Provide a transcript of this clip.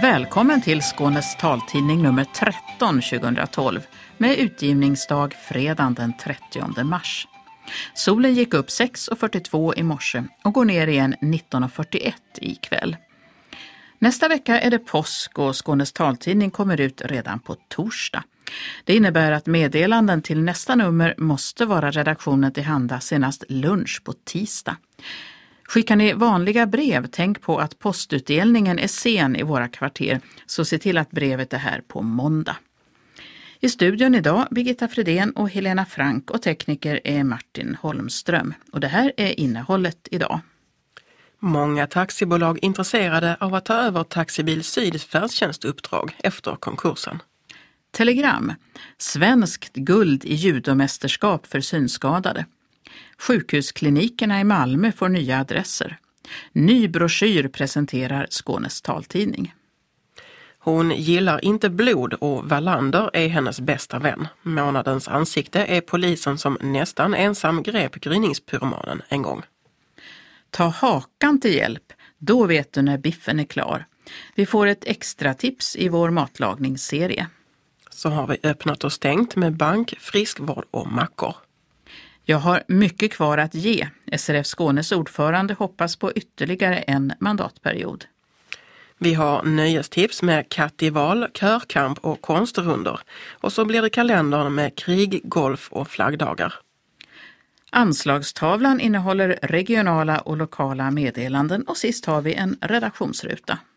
Välkommen till Skånes taltidning nummer 13 2012 med utgivningsdag fredagen den 30 mars. Solen gick upp 6.42 i morse och går ner igen 19.41 ikväll. Nästa vecka är det påsk och Skånes taltidning kommer ut redan på torsdag. Det innebär att meddelanden till nästa nummer måste vara redaktionen till handa senast lunch på tisdag. Skickar ni vanliga brev, tänk på att postutdelningen är sen i våra kvarter, så se till att brevet är här på måndag. I studion idag Birgitta Fredén och Helena Frank och tekniker är Martin Holmström. Och det här är innehållet idag. Många taxibolag intresserade av att ta över Taxibil Syds färdtjänstuppdrag efter konkursen. Telegram. Svenskt guld i judomästerskap för synskadade. Sjukhusklinikerna i Malmö får nya adresser. Ny broschyr presenterar Skånes taltidning. Hon gillar inte blod och Wallander är hennes bästa vän. Månadens ansikte är polisen som nästan ensam grep gryningspyromanen en gång. Ta hakan till hjälp, då vet du när biffen är klar. Vi får ett extra tips i vår matlagningsserie. Så har vi öppnat och stängt med bank, friskvård och mackor. Jag har mycket kvar att ge. SRF Skånes ordförande hoppas på ytterligare en mandatperiod. Vi har nöjestips med katt i val, körkamp och konstrunder. Och så blir det kalendern med krig, golf och flaggdagar. Anslagstavlan innehåller regionala och lokala meddelanden och sist har vi en redaktionsruta.